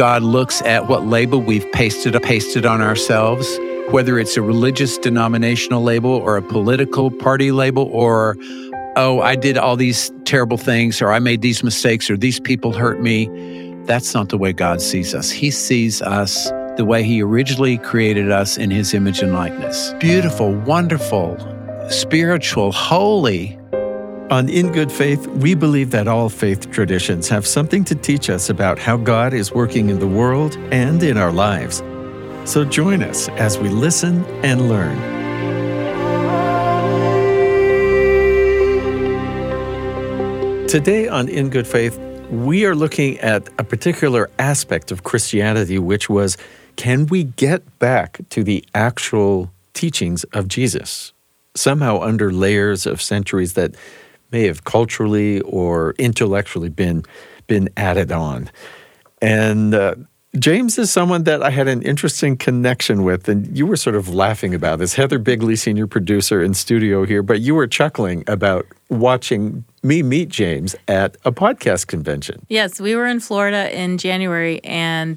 God looks at what label we've pasted on ourselves, whether it's a religious denominational label or a political party label or, oh, I did all these terrible things or I made these mistakes or these people hurt me. That's not the way God sees us. He sees us the way He originally created us in His image and likeness. Beautiful, wonderful, spiritual, holy. On In Good Faith, we believe that all faith traditions have something to teach us about how God is working in the world and in our lives. So join us as we listen and learn. Today on In Good Faith, we are looking at a particular aspect of Christianity, which was, can we get back to the actual teachings of Jesus? Somehow under layers of centuries that may have culturally or intellectually been added on. And James is someone that I had an interesting connection with, and you were sort of laughing about this. Heather Bigley, senior producer in studio here, but you were chuckling about watching me meet James at a podcast convention. Yes, we were in Florida in January, and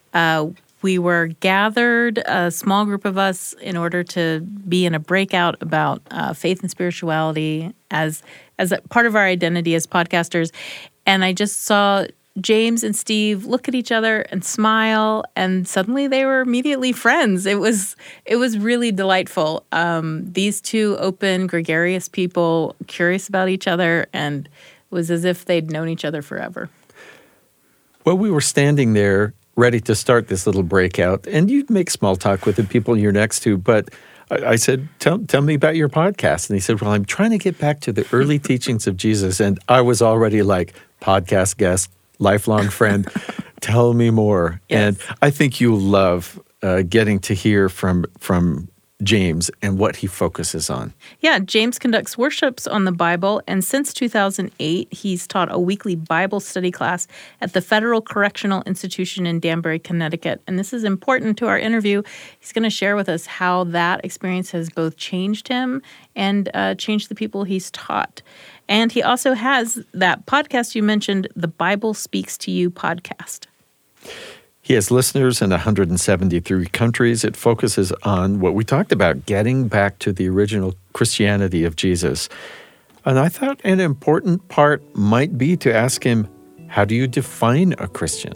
we were gathered, a small group of us, in order to be in a breakout about faith and spirituality as a part of our identity as podcasters. And I just saw James and Steve look at each other and smile, and suddenly they were immediately friends. It was really delightful. These two open, gregarious people, curious about each other, and it was as if they'd known each other forever. Well, we were standing there ready to start this little breakout, and you'd make small talk with the people you're next to, but I said, tell me about your podcast. And he said, well, I'm trying to get back to the early teachings of Jesus. And I was already like, podcast guest, lifelong friend, tell me more. Yes. And I think you'll love getting to hear from James and what he focuses on. Yeah, James conducts worships on the Bible, and since 2008, he's taught a weekly Bible study class at the Federal Correctional Institution in Danbury, Connecticut. And this is important to our interview. He's going to share with us how that experience has both changed him and changed the people he's taught. And he also has that podcast you mentioned, the Bible Speaks to You podcast. He has listeners in 173 countries. It focuses on what we talked about, getting back to the original Christianity of Jesus. And I thought an important part might be to ask him, how do you define a Christian?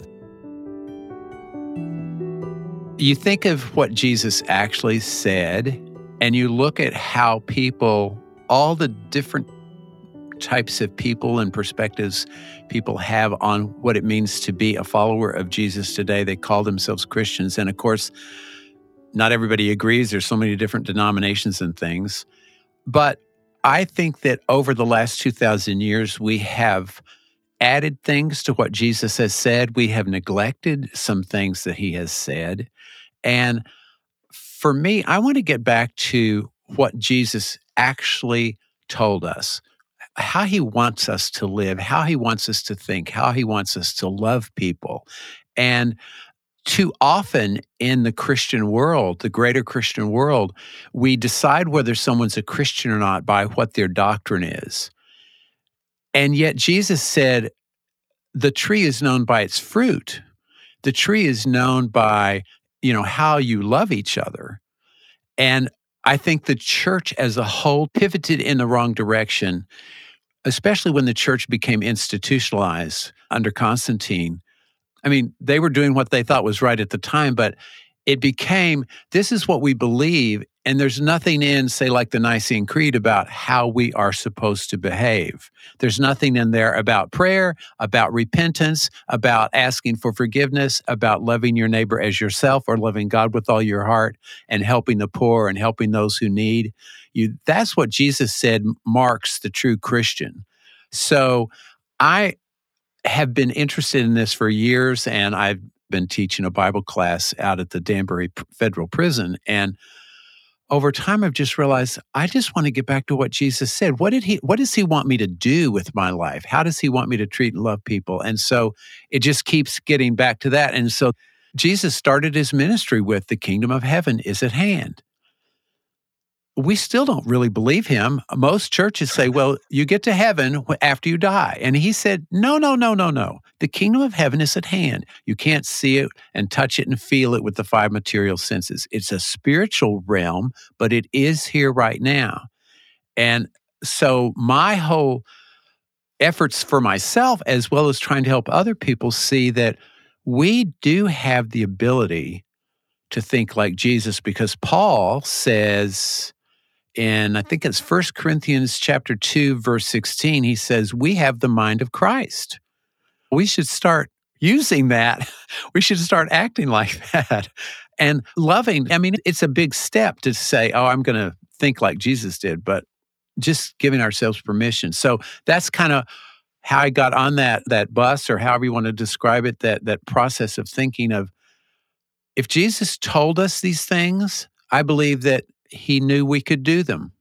You think of what Jesus actually said, and you look at how people, all the different types of people and perspectives people have on what it means to be a follower of Jesus today. They call themselves Christians. And of course, not everybody agrees. There's so many different denominations and things. But I think that over the last 2,000 years, we have added things to what Jesus has said. We have neglected some things that He has said. And for me, I want to get back to what Jesus actually told us, how He wants us to live, how He wants us to think, how He wants us to love people. And too often in the Christian world, the greater Christian world, we decide whether someone's a Christian or not by what their doctrine is. And yet Jesus said, the tree is known by its fruit. The tree is known by, how you love each other. And I think the church as a whole pivoted in the wrong direction, especially when the church became institutionalized under Constantine. I mean, they were doing what they thought was right at the time, but it became, this is what we believe, and there's nothing in, say, like the Nicene Creed about how we are supposed to behave. There's nothing in there about prayer, about repentance, about asking for forgiveness, about loving your neighbor as yourself or loving God with all your heart and helping the poor and helping those who need you. That's what Jesus said marks the true Christian. So I have been interested in this for years, and I've been teaching a Bible class out at the Danbury Federal Prison. And over time, I've just realized I just want to get back to what Jesus said. What does He want me to do with my life? How does He want me to treat and love people? And so it just keeps getting back to that. And so Jesus started His ministry with the kingdom of heaven is at hand. we still don't really believe him. Most churches say, well, you get to heaven after you die. And he said, no, no, no, no, no. The kingdom of heaven is at hand. You can't see it and touch it and feel it with the five material senses. It's a spiritual realm, but it is here right now. And so my whole efforts for myself, as well as trying to help other people see that we do have the ability to think like Jesus, because Paul says in, I think it's 1 Corinthians chapter 2, verse 16, he says, we have the mind of Christ. We should start using that. We should start acting like that and loving. I mean, it's a big step to say, oh, I'm going to think like Jesus did, but just giving ourselves permission. So that's kind of how I got on that bus, or however you want to describe it, that process of thinking of, if Jesus told us these things, I believe that he knew we could do them.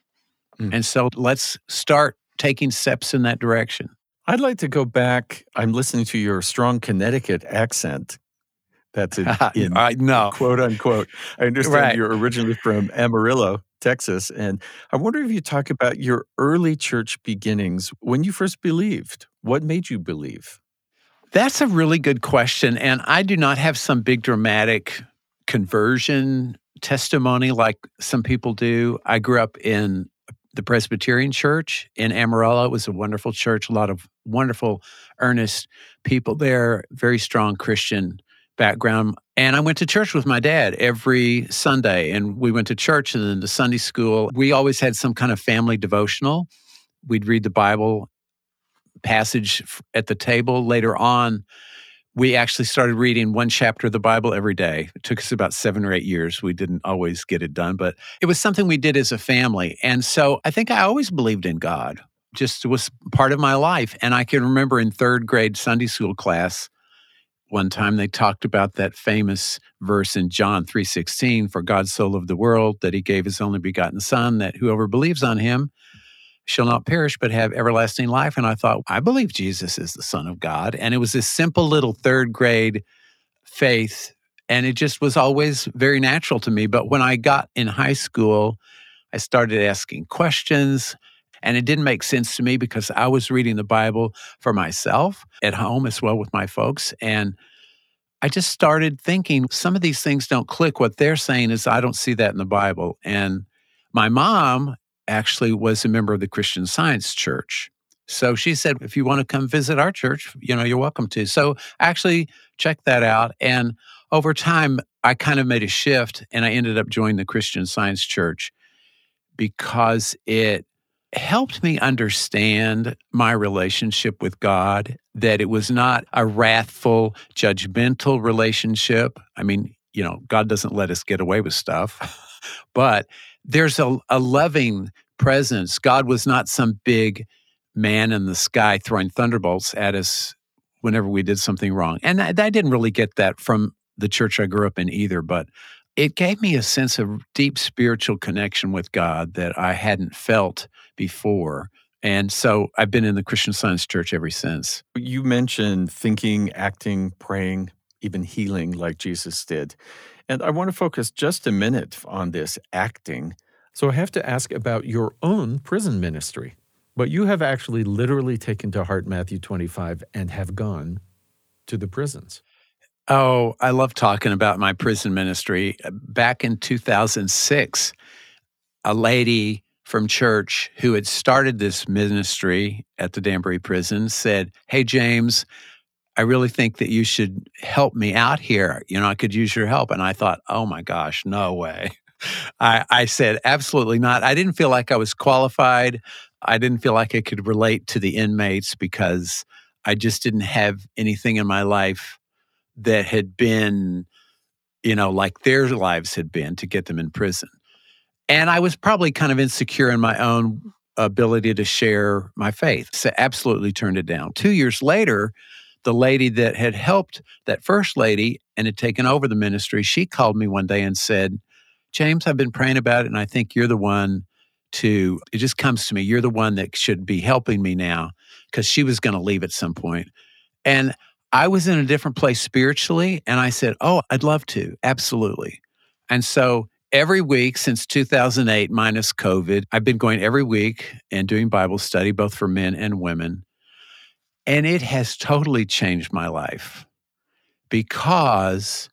And so let's start taking steps in that direction. I'd like to go back. I'm listening to your strong Connecticut accent. That's in I know. Quote unquote. I understand Right. You're originally from Amarillo, Texas. And I wonder if you talk about your early church beginnings, when you first believed. What made you believe? That's a really good question. And I do not have some big dramatic conversion testimony like some people do. I grew up in the Presbyterian Church in Amarillo. It was a wonderful church, a lot of wonderful, earnest people there, very strong Christian background. And I went to church with my dad every Sunday, and we went to church and then to Sunday school. We always had some kind of family devotional. We'd read the Bible passage at the table. Later on, we actually started reading one chapter of the Bible every day. It took us about 7 or 8 years. We didn't always get it done, but it was something we did as a family. And so I think I always believed in God. Just was part of my life. And I can remember in 3rd grade Sunday school class, one time they talked about that famous verse in John 3:16, for God so loved the world that he gave his only begotten Son, that whoever believes on him shall not perish but have everlasting life. And I thought, I believe Jesus is the Son of God. And it was this simple little 3rd grade faith, and it just was always very natural to me. But when I got in high school, I started asking questions, and it didn't make sense to me because I was reading the Bible for myself at home as well with my folks. And I just started thinking, some of these things don't click. What they're saying is, I don't see that in the Bible. And my mom actually was a member of the Christian Science Church. So she said, if you want to come visit our church, you're welcome to. So actually check that out. And over time, I kind of made a shift, and I ended up joining the Christian Science Church because it helped me understand my relationship with God, that it was not a wrathful, judgmental relationship. I mean, God doesn't let us get away with stuff, but there's a loving presence. God was not some big man in the sky throwing thunderbolts at us whenever we did something wrong. And I didn't really get that from the church I grew up in either, but it gave me a sense of deep spiritual connection with God that I hadn't felt before. And so I've been in the Christian Science Church ever since. You mentioned thinking, acting, praying, even healing like Jesus did. And I want to focus just a minute on this acting. So I have to ask about your own prison ministry. But you have actually literally taken to heart Matthew 25 and have gone to the prisons. Oh, I love talking about my prison ministry. Back in 2006, a lady from church who had started this ministry at the Danbury prison said, hey, James, I really think that you should help me out here. I could use your help. And I thought, oh my gosh, no way. I said, absolutely not. I didn't feel like I was qualified. I didn't feel like I could relate to the inmates because I just didn't have anything in my life that had been, like their lives had been to get them in prison. And I was probably kind of insecure in my own ability to share my faith. So absolutely turned it down. 2 years later, the lady that had helped that first lady and had taken over the ministry, she called me one day and said, James, I've been praying about it, and I think you're the one it just comes to me, you're the one that should be helping me now, because she was going to leave at some point. And I was in a different place spiritually, and I said, oh, I'd love to, absolutely. And so every week since 2008, minus COVID. I've been going every week and doing Bible study, both for men and women. And it has totally changed my life because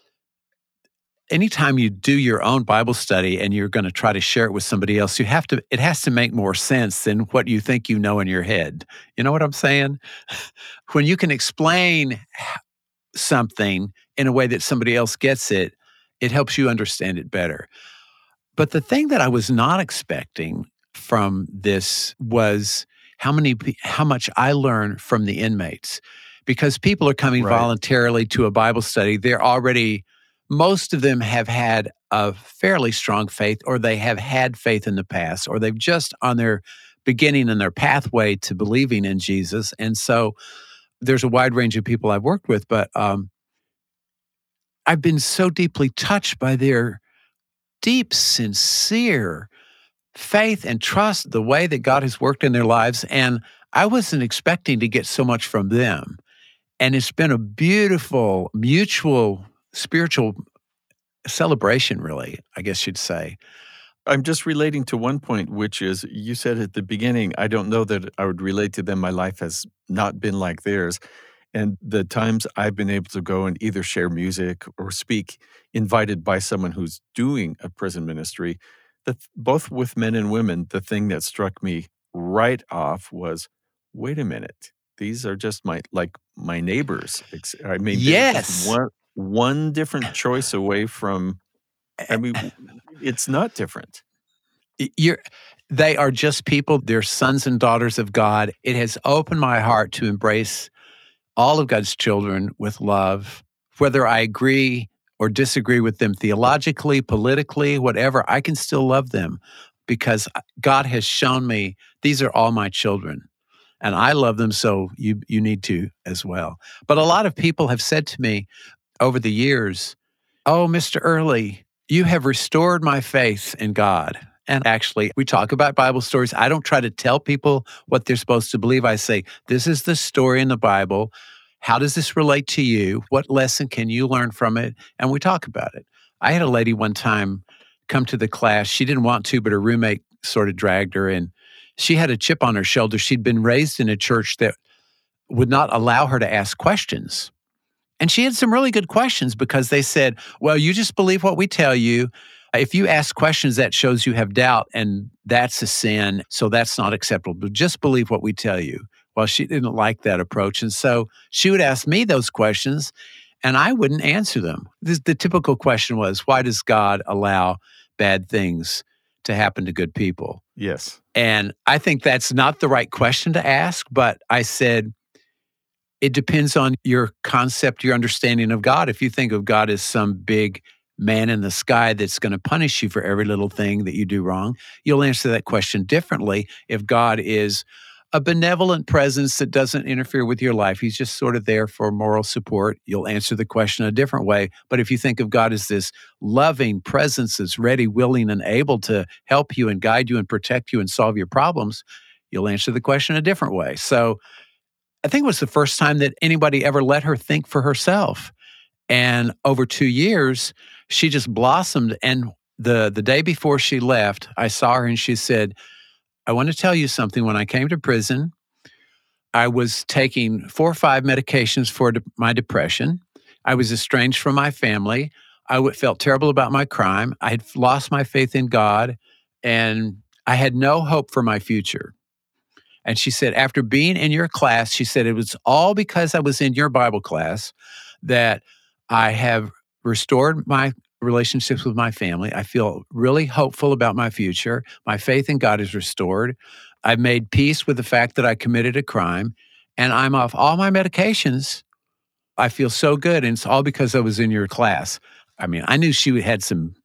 anytime you do your own Bible study and you're going to try to share it with somebody else, it has to make more sense than what you think you know in your head. You know what I'm saying? When you can explain something in a way that somebody else gets it, it helps you understand it better. But the thing that I was not expecting from this was how much I learned from the inmates. Because people are coming voluntarily to a Bible study, most of them have had a fairly strong faith, or they have had faith in the past, or they've just on their beginning in their pathway to believing in Jesus. And so there's a wide range of people I've worked with, but I've been so deeply touched by their deep, sincere faith and trust, the way that God has worked in their lives. And I wasn't expecting to get so much from them. And it's been a beautiful, mutual, spiritual celebration, really, I guess you'd say. I'm just relating to one point, which is you said at the beginning, I don't know that I would relate to them. My life has not been like theirs. And the times I've been able to go and either share music or speak, invited by someone who's doing a prison ministry, both with men and women, the thing that struck me right off was, wait a minute, these are just my neighbors. I mean, yes, just one different choice away from. I mean, it's not different. They are just people. They're sons and daughters of God. It has opened my heart to embrace all of God's children with love, whether I agree or disagree with them theologically, politically, whatever. I can still love them because God has shown me these are all my children. And I love them, so you need to as well. But a lot of people have said to me over the years, "Oh, Mr. Early, you have restored my faith in God." And actually, we talk about Bible stories. I don't try to tell people what they're supposed to believe. I say, this is the story in the Bible. How does this relate to you? What lesson can you learn from it? And we talk about it. I had a lady one time come to the class. She didn't want to, but her roommate sort of dragged her, and she had a chip on her shoulder. She'd been raised in a church that would not allow her to ask questions. And she had some really good questions because they said, well, you just believe what we tell you. If you ask questions, that shows you have doubt, and that's a sin, so that's not acceptable. But just believe what we tell you. Well, she didn't like that approach, and so she would ask me those questions, and I wouldn't answer them. The typical question was, why does God allow bad things to happen to good people? Yes. And I think that's not the right question to ask, but I said, it depends on your concept, your understanding of God. If you think of God as some big man in the sky that's going to punish you for every little thing that you do wrong, you'll answer that question differently. If God is a benevolent presence that doesn't interfere with your life, he's just sort of there for moral support, you'll answer the question a different way. But if you think of God as this loving presence that's ready, willing, and able to help you and guide you and protect you and solve your problems, you'll answer the question a different way. So I think it was the first time that anybody ever let her think for herself. And over 2 years, she just blossomed. And the day before she left, I saw her and she said, I want to tell you something. When I came to prison, I was taking 4 or 5 medications for my depression. I was estranged from my family. I felt terrible about my crime. I had lost my faith in God, and I had no hope for my future. And she said, after being in your class, she said, it was all because I was in your Bible class that I have restored my relationships with my family. I feel really hopeful about my future. My faith in God is restored. I've made peace with the fact that I committed a crime, and I'm off all my medications. I feel so good, and it's all because I was in your class. I mean, I knew she had some,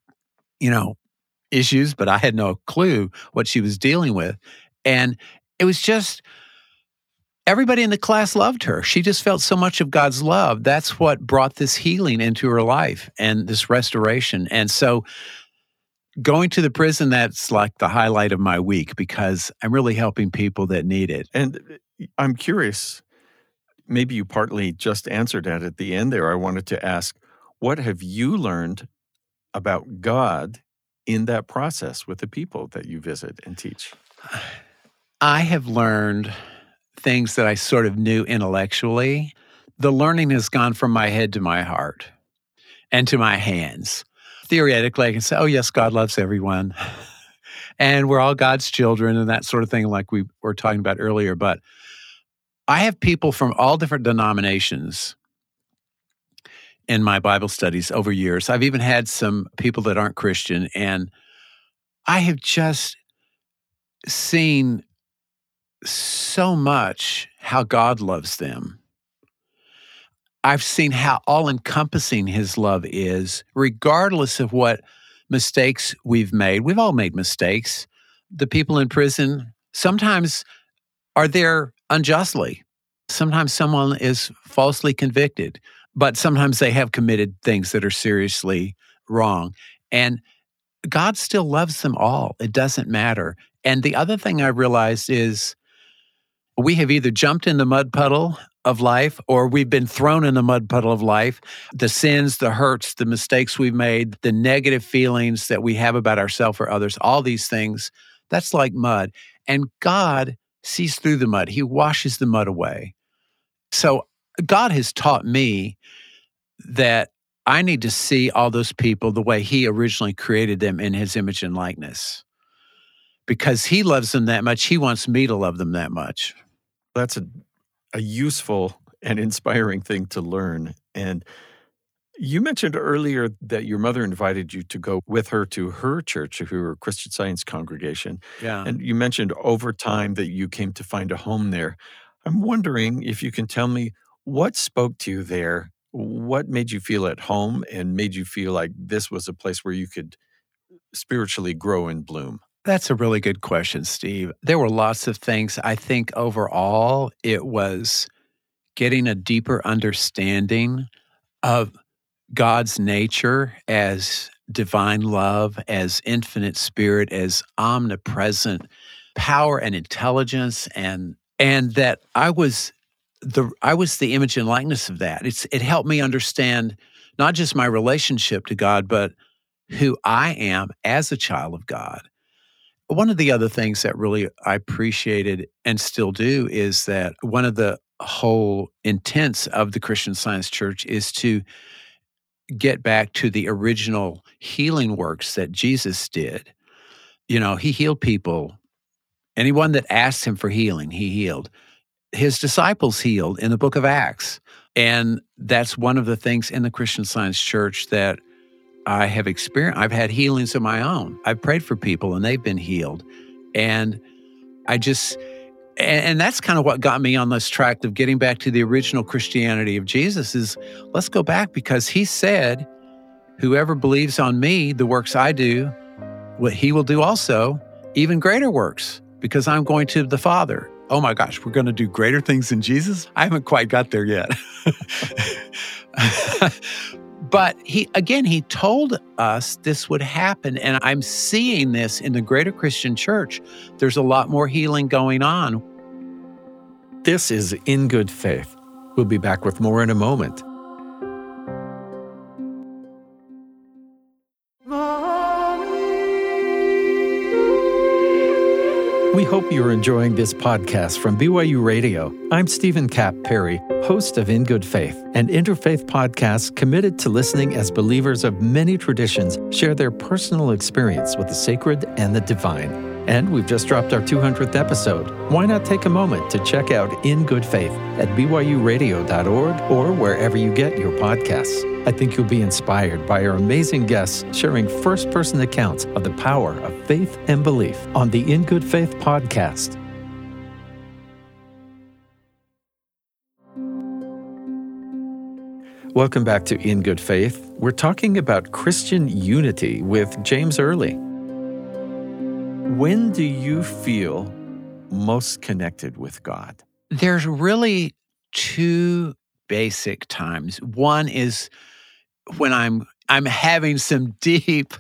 issues, but I had no clue what she was dealing with. And it was just, everybody in the class loved her. She just felt so much of God's love. That's what brought this healing into her life and this restoration. And so going to the prison, that's like the highlight of my week because I'm really helping people that need it. And I'm curious, maybe you partly just answered that at the end there. I wanted to ask, what have you learned about God in that process with the people that you visit and teach? I have learned things that I sort of knew intellectually. The learning has gone from my head to my heart and to my hands. Theoretically, I can say, oh, yes, God loves everyone. And we're all God's children and that sort of thing, like we were talking about earlier. But I have people from all different denominations in my Bible studies over years. I've even had some people that aren't Christian, and I have just seen so much how God loves them. I've seen how all-encompassing His love is, regardless of what mistakes we've made. We've all made mistakes. The people in prison sometimes are there unjustly. Sometimes someone is falsely convicted, but sometimes they have committed things that are seriously wrong. And God still loves them all. It doesn't matter. And the other thing I realized is we have either jumped in the mud puddle of life or we've been thrown in the mud puddle of life. The sins, the hurts, the mistakes we've made, the negative feelings that we have about ourselves or others, all these things, that's like mud. And God sees through the mud. He washes the mud away. So God has taught me that I need to see all those people the way He originally created them in His image and likeness. Because He loves them that much, He wants me to love them that much. That's a useful and inspiring thing to learn. And you mentioned earlier that your mother invited you to go with her to her church, her Christian Science congregation. Yeah. And you mentioned over time that you came to find a home there. I'm wondering if you can tell me what spoke to you there, what made you feel at home and made you feel like this was a place where you could spiritually grow and bloom? That's a really good question, Steve. There were lots of things. I think overall, it was getting a deeper understanding of God's nature as divine love, as infinite spirit, as omnipresent power and intelligence, and that I was the image and likeness of that. It helped me understand not just my relationship to God, but who I am as a child of God. One of the other things that really I appreciated and still do is that one of the whole intents of the Christian Science Church is to get back to the original healing works that Jesus did. You know, He healed people. Anyone that asked Him for healing, He healed. His disciples healed in the book of Acts. And that's one of the things in the Christian Science Church that I have experienced. I've had healings of my own. I've prayed for people and they've been healed. And and that's kind of what got me on this track of getting back to the original Christianity of Jesus is let's go back because He said, whoever believes on me, the works I do, what he will do also, even greater works, because I'm going to the Father. Oh my gosh, we're going to do greater things than Jesus? I haven't quite got there yet. But he told us this would happen, and I'm seeing this in the greater Christian church. There's a lot more healing going on. This is In Good Faith. We'll be back with more in a moment. We hope you're enjoying this podcast from BYU Radio. I'm Stephen Kapp Perry, host of In Good Faith, an interfaith podcast committed to listening as believers of many traditions share their personal experience with the sacred and the divine. And we've just dropped our 200th episode. Why not take a moment to check out In Good Faith at byuradio.org or wherever you get your podcasts. I think you'll be inspired by our amazing guests sharing first-person accounts of the power of faith and belief on the In Good Faith podcast. Welcome back to In Good Faith. We're talking about Christian unity with James Early. When do you feel most connected with God? There's really two basic times. One is when I'm having some deep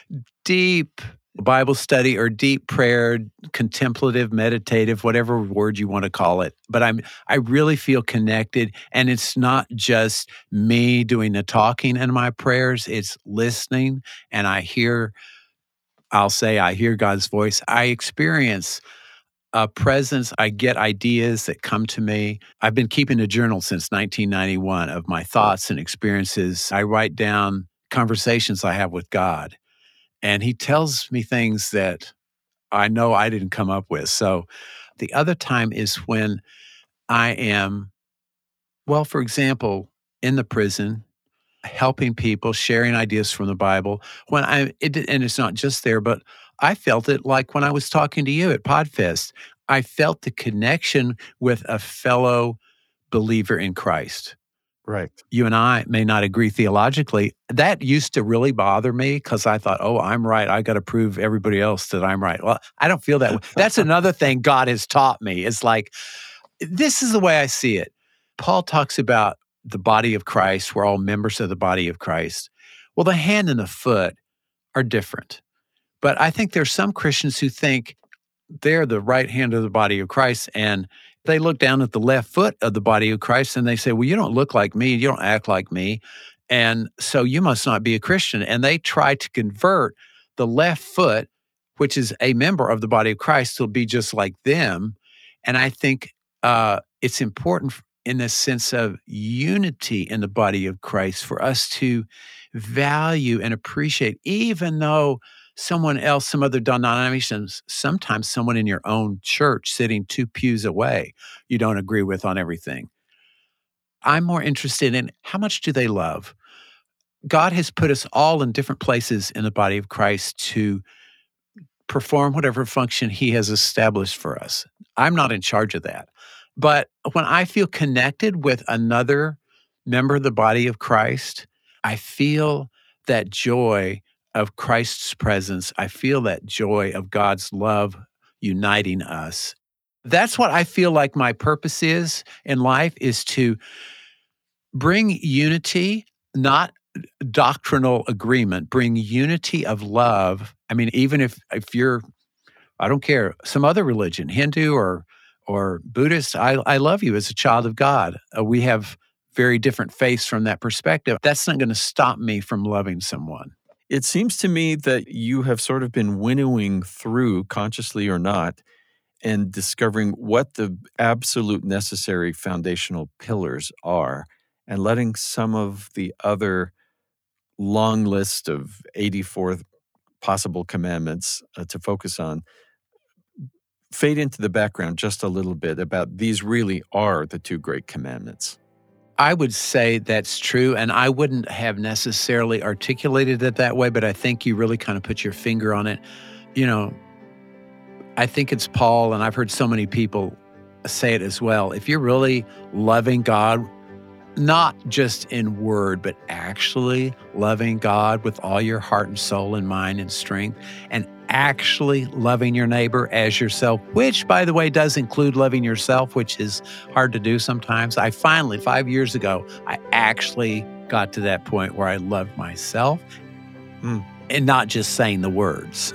Bible study or deep prayer, contemplative, meditative, whatever word you want to call it. But I really feel connected, and it's not just me doing the talking in my prayers, it's listening, and I hear I'll say I hear God's voice. I experience a presence. I get ideas that come to me. I've been keeping a journal since 1991 of my thoughts and experiences. I write down conversations I have with God, and He tells me things that I know I didn't come up with. So the other time is when I am, well, for example, in the prison, helping people, sharing ideas from the Bible. And it's not just there, but I felt it like when I was talking to you at Podfest. I felt the connection with a fellow believer in Christ. Right. You and I may not agree theologically. That used to really bother me because I thought, oh, I'm right. I got to prove everybody else that I'm right. Well, I don't feel that way. That's another thing God has taught me. It's like, this is the way I see it. Paul talks about the body of Christ. We're all members of the body of Christ. Well, the hand and the foot are different. But I think there's some Christians who think they're the right hand of the body of Christ, and they look down at the left foot of the body of Christ and they say, well, you don't look like me. You don't act like me. And so you must not be a Christian. And they try to convert the left foot, which is a member of the body of Christ, to be just like them. And I think it's important in the sense of unity in the body of Christ for us to value and appreciate, even though someone else, some other denominations, sometimes someone in your own church sitting 2 pews away, you don't agree with on everything. I'm more interested in how much do they love? God has put us all in different places in the body of Christ to perform whatever function He has established for us. I'm not in charge of that. But when I feel connected with another member of the body of Christ, I feel that joy of Christ's presence. I feel that joy of God's love uniting us. That's what I feel like my purpose is in life, is to bring unity, not doctrinal agreement, bring unity of love. I mean, even if you're, I don't care, some other religion, Hindu or Buddhist, I love you as a child of God. We have very different faiths from that perspective. That's not going to stop me from loving someone. It seems to me that you have sort of been winnowing through, consciously or not, and discovering what the absolute necessary foundational pillars are, and letting some of the other long list of 84 possible commandments to focus on fade into the background just a little bit about these really are the 2 great commandments. I would say that's true, and I wouldn't have necessarily articulated it that way, but I think you really kind of put your finger on it. You know, I think it's Paul, and I've heard so many people say it as well. If you're really loving God, not just in word, but actually loving God with all your heart and soul and mind and strength, and actually loving your neighbor as yourself, which, by the way, does include loving yourself, which is hard to do sometimes. I finally, 5 years ago, I actually got to that point where I loved myself and not just saying the words.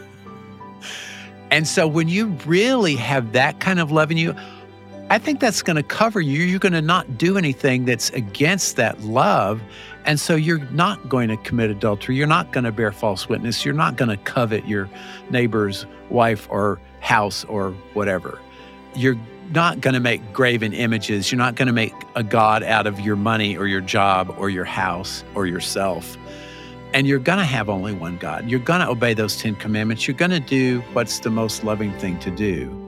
And so when you really have that kind of love in you, I think that's going to cover you. You're going to not do anything that's against that love. And so you're not going to commit adultery. You're not going to bear false witness. You're not going to covet your neighbor's wife or house or whatever. You're not going to make graven images. You're not going to make a god out of your money or your job or your house or yourself. And you're going to have only one God. You're going to obey those 10 commandments. You're going to do what's the most loving thing to do.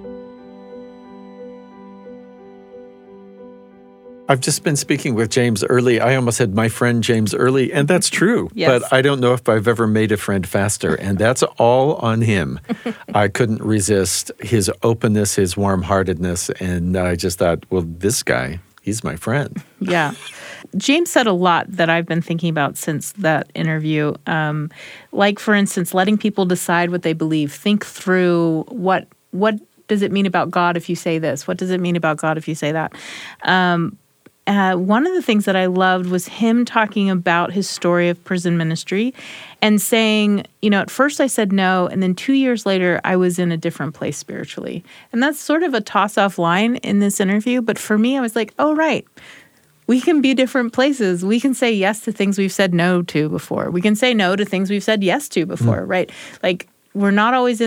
I've just been speaking with James Early. I almost said my friend James Early, and that's true. Yes. But I don't know if I've ever made a friend faster, and that's all on him. I couldn't resist his openness, his warm-heartedness, and I just thought, well, this guy, he's my friend. Yeah. James said a lot that I've been thinking about since that interview. Like, for instance, letting people decide what they believe. Think through what does it mean about God if you say this? What does it mean about God if you say that? One of the things that I loved was him talking about his story of prison ministry and saying, you know, at first I said no, and then 2 years later, I was in a different place spiritually. And that's sort of a toss-off line in this interview. But for me, I was like, oh, right. We can be different places. We can say yes to things we've said no to before. We can say no to things we've said yes to before, right? Like, we're not always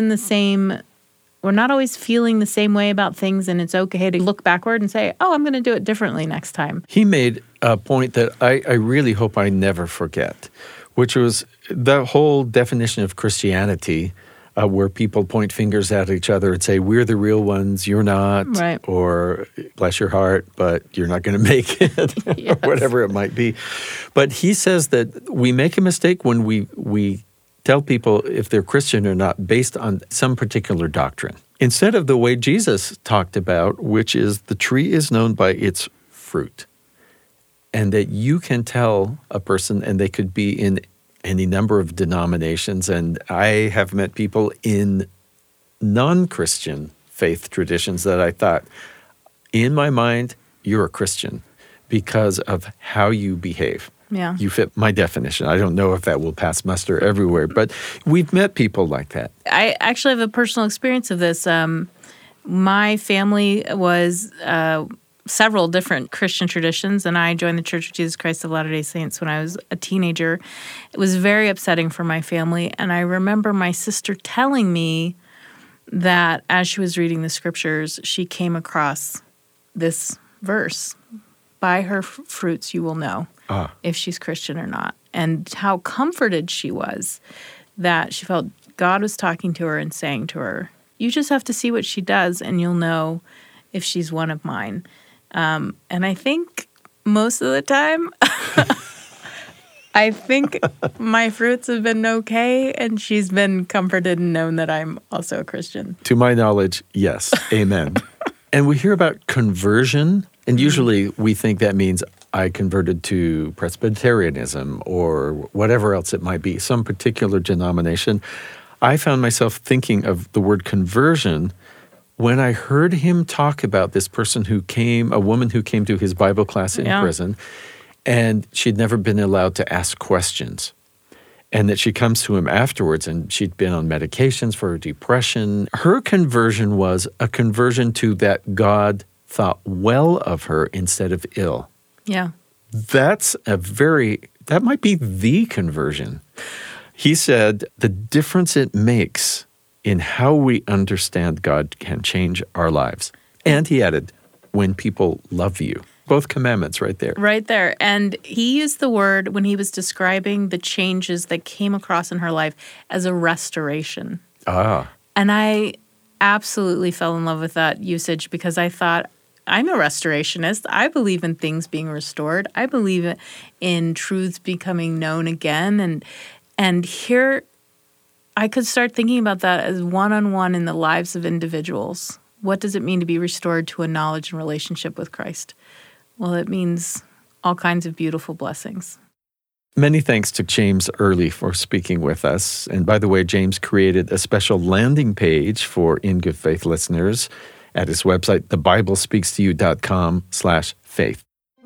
feeling the same way about things, and it's okay to look backward and say, oh, I'm going to do it differently next time. He made a point that I really hope I never forget, which was the whole definition of Christianity, where people point fingers at each other and say, we're the real ones, you're not, right. Or bless your heart, but you're not going to make it, yes. Or whatever it might be. But he says that we make a mistake when we tell people if they're Christian or not based on some particular doctrine. Instead of the way Jesus talked about, which is the tree is known by its fruit. And that you can tell a person, and they could be in any number of denominations. And I have met people in non-Christian faith traditions that I thought, in my mind, you're a Christian because of how you behave. Yeah. You fit my definition. I don't know if that will pass muster everywhere, but we've met people like that. I actually have a personal experience of this. My family was several different Christian traditions, and I joined the Church of Jesus Christ of Latter-day Saints when I was a teenager. It was very upsetting for my family, and I remember my sister telling me that as she was reading the scriptures, she came across this verse, by her fruits you will know if she's Christian or not, and how comforted she was that she felt God was talking to her and saying to her, you just have to see what she does and you'll know if she's one of mine. And I think most of the time, I think my fruits have been okay, and she's been comforted and known that I'm also a Christian. To my knowledge, yes. Amen. And we hear about conversion, and usually we think that means I converted to Presbyterianism or whatever else it might be, some particular denomination. I found myself thinking of the word conversion when I heard him talk about this person a woman who came to his Bible class in prison, and she'd never been allowed to ask questions. And that she comes to him afterwards, and she'd been on medications for her depression. Her conversion was a conversion to that God thought well of her instead of ill. Yeah. That might be the conversion. He said the difference it makes in how we understand God can change our lives. And he added, when people love you. Both commandments right there. Right there. And he used the word when he was describing the changes that came across in her life as a restoration. Ah. And I absolutely fell in love with that usage because I thought, I'm a restorationist. I believe in things being restored. I believe in truths becoming known again. And here I could start thinking about that as one-on-one in the lives of individuals. What does it mean to be restored to a knowledge and relationship with Christ? Well, it means all kinds of beautiful blessings. Many thanks to James Early for speaking with us. And by the way, James created a special landing page for In Good Faith listeners at his website, thebiblespeakstoyou.com/faith.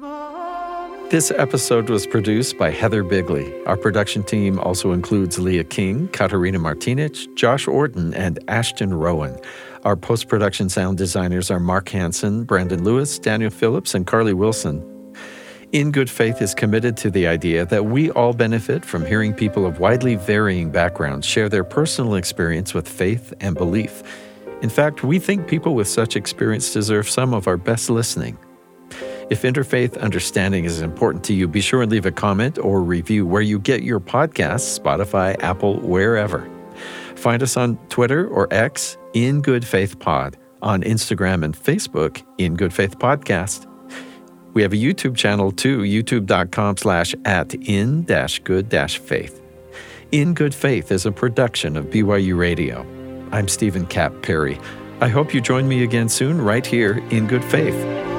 This episode was produced by Heather Bigley. Our production team also includes Leah King, Katarina Martinich, Josh Orton, and Ashton Rowan. Our post-production sound designers are Mark Hansen, Brandon Lewis, Daniel Phillips, and Carly Wilson. In Good Faith is committed to the idea that we all benefit from hearing people of widely varying backgrounds share their personal experience with faith and belief. In fact, we think people with such experience deserve some of our best listening. If interfaith understanding is important to you, be sure and leave a comment or review where you get your podcasts, Spotify, Apple, wherever. Find us on Twitter or X, In Good Faith Pod, on Instagram and Facebook, In Good Faith Podcast. We have a YouTube channel too, youtube.com/@in-good-faith. In Good Faith is a production of BYU Radio. I'm Stephen Cap Perry. I hope you join me again soon right here in Good Faith.